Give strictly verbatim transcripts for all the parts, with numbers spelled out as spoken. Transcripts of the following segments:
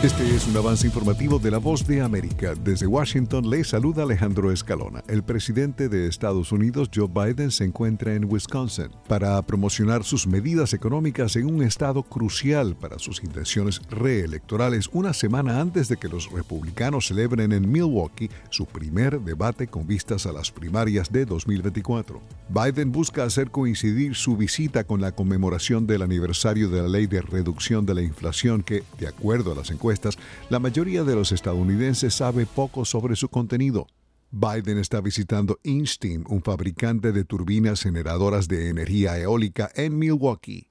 Este es un avance informativo de La Voz de América. Desde Washington le saluda Alejandro Escalona. El presidente de Estados Unidos, Joe Biden, se encuentra en Wisconsin para promocionar sus medidas económicas en un estado crucial para sus intenciones reelectorales, una semana antes de que los republicanos celebren en Milwaukee su primer debate con vistas a las primarias de dos mil veinticuatro. Biden busca hacer coincidir su visita con la conmemoración del aniversario de la Ley de Reducción de la Inflación que, de acuerdo a las encuestas, la mayoría de los estadounidenses sabe poco sobre su contenido. Biden está visitando InSteam, un fabricante de turbinas generadoras de energía eólica en Milwaukee.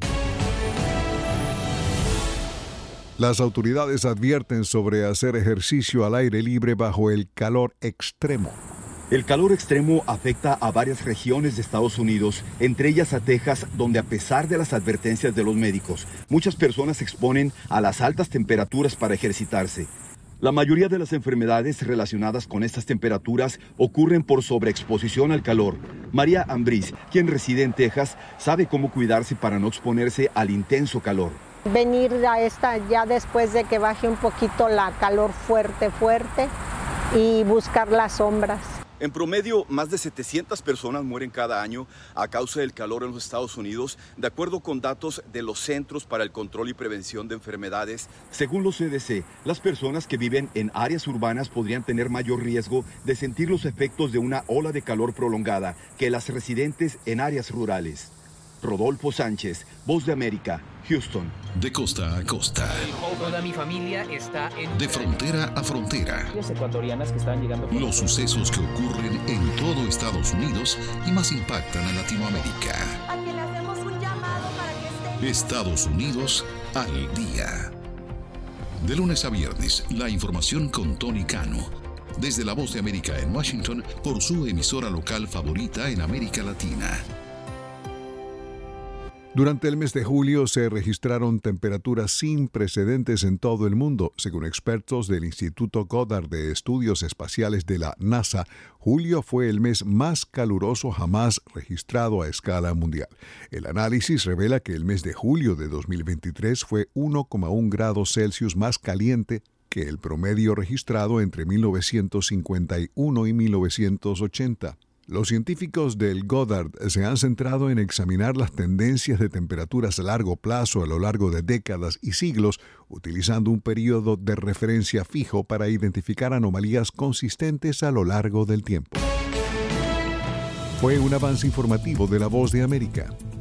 Las autoridades advierten sobre hacer ejercicio al aire libre bajo el calor extremo. El calor extremo afecta a varias regiones de Estados Unidos, entre ellas a Texas, donde a pesar de las advertencias de los médicos, muchas personas se exponen a las altas temperaturas para ejercitarse. La mayoría de las enfermedades relacionadas con estas temperaturas ocurren por sobreexposición al calor. María Ambriz, quien reside en Texas, sabe cómo cuidarse para no exponerse al intenso calor. Venir a esta ya después de que baje un poquito la calor fuerte, fuerte y buscar las sombras. En promedio, más de setecientas personas mueren cada año a causa del calor en los Estados Unidos, de acuerdo con datos de los Centros para el Control y Prevención de Enfermedades. Según los C D C, las personas que viven en áreas urbanas podrían tener mayor riesgo de sentir los efectos de una ola de calor prolongada que las residentes en áreas rurales. Rodolfo Sánchez, Voz de América, Houston. De costa a costa. Toda mi familia está en... De frontera a frontera. Ecuatorianas que están llegando... Los sucesos que ocurren en todo Estados Unidos y más impactan a Latinoamérica. A quien le hacemos un llamado para que esté... Estados Unidos al día. De lunes a viernes, la información con Tony Cano. Desde La Voz de América en Washington, por su emisora local favorita en América Latina. Durante el mes de julio se registraron temperaturas sin precedentes en todo el mundo. Según expertos del Instituto Goddard de Estudios Espaciales de la NASA, julio fue el mes más caluroso jamás registrado a escala mundial. El análisis revela que el mes de julio de dos mil veintitrés fue uno coma uno grados Celsius más caliente que el promedio registrado entre mil novecientos cincuenta y uno y mil novecientos ochenta. Los científicos del Goddard se han centrado en examinar las tendencias de temperaturas a largo plazo a lo largo de décadas y siglos, utilizando un periodo de referencia fijo para identificar anomalías consistentes a lo largo del tiempo. Fue un avance informativo de La Voz de América.